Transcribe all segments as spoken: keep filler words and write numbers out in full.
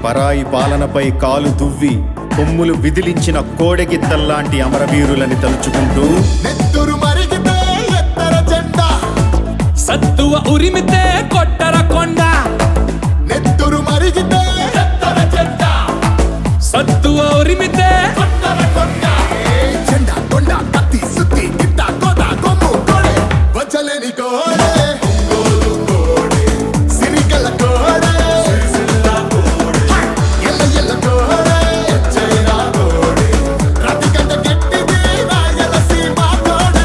పరాయి పాలనపై కాలు దువ్వి కొమ్ములు విదిలించిన కోడెగిత్తల్లాంటి అమరవీరులని తలుచుకుంటూ నెత్తురు మరిగితే ఎత్తర జెండా, సత్తువ ఉరిమితే కొట్టర కొండ. నెత్తురు మరిగితే ఎత్తర జెండా, సత్తువ ఉరిమితే కొట్టర కొండ. జెండా కొండ కత్తి సుత్తి గిట్ట కోట కొమ్ము కోడే, వచ్చలేని కోడే కోడే, సిరికల కోడే ఎల్ల ఎల్ల కోడే, చైనా కోడే, రతికంట గట్టిది రాయలసీమ కోడే.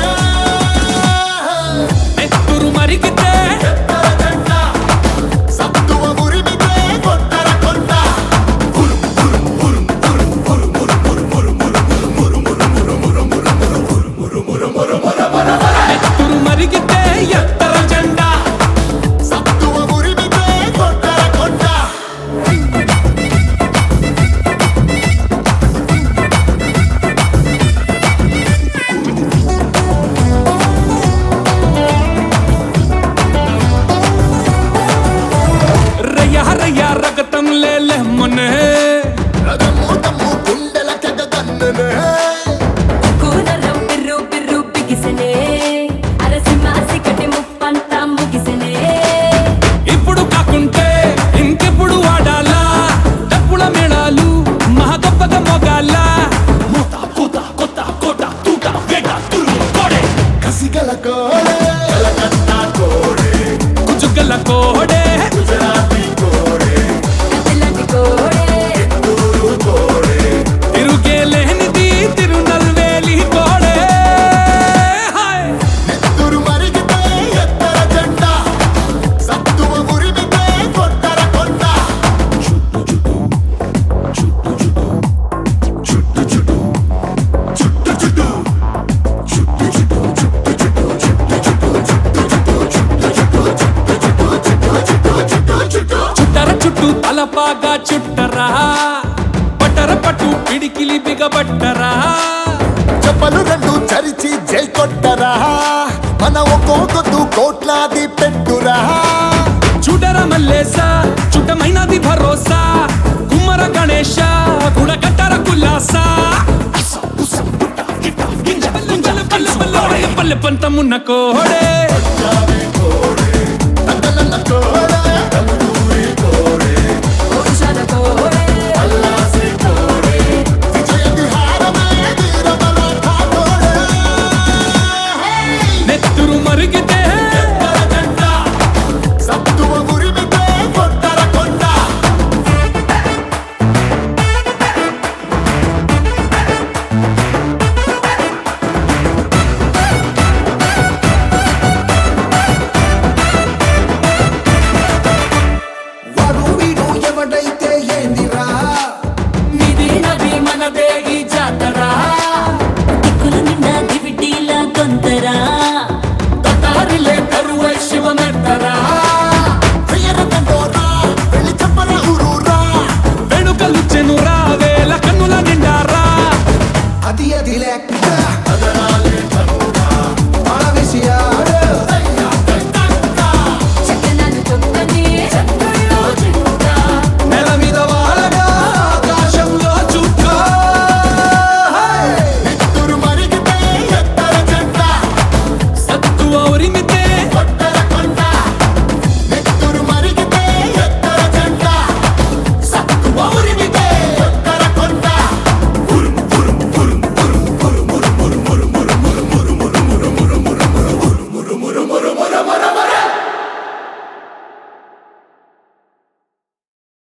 నెత్తురు మరిగితే ఎత్తర జెండా, సత్తువ ఉరిమితే కొట్టర కొండ. నెత్తురు మరిగితే ఎత్తర జెండా, సత్తువ ఉరిమితే కొట్టర కొండ. రయ్య రయ్య రగతం లేలే మొన్నే. రథము తమ్ము గుండెల కెగదన్ననే, కూనరం పిర్రు పిర్రు బిగిసెనే, అరసింహాసి కటి ముప్పంతా ముగిసెనే. ఇప్పుడు కాకుంటే ఇంకెప్పుడు వాడాలా, డప్పుల మేళాలు మహా గొప్పగా మొగాల. మూత కూత కొత్త కోట తూట వేట తురుము కోడే, కసిగల కోడే కలకత్తా కోడే, కుజుగల కోడే, గుజరాతీ కోడే, కత్తిలాంటి కోడే, ఎత్తూరు కోడే. తిరుగే లేనిది తిరునల్వేలి కోడే. హాయ్ నెత్తురు మరిగితే ఎత్తర జెండా, సత్తువ ఉరిమితే కొట్టర కొండ. చుట్టు చుట్టు చుట్టు చుట్టు చుట్టు చుట్టు చుట్టు చుట్టు చుట్టర చుట్టూ తలపాగా చుట్టరా, పట్టర పట్టు పిడికిలి బిగబట్టరా. చెప్పలు రెండు చరిచి జై కొట్టరా, మన ఒక్కొక్కదు కోట్లాది పెట్టురా. చూడర మల్లేస చుట్టమైనది భరోసా, కుమ్మర గణేశ గుడగట్టర కుల్లాస. పల్లె పంతమున్న కోడే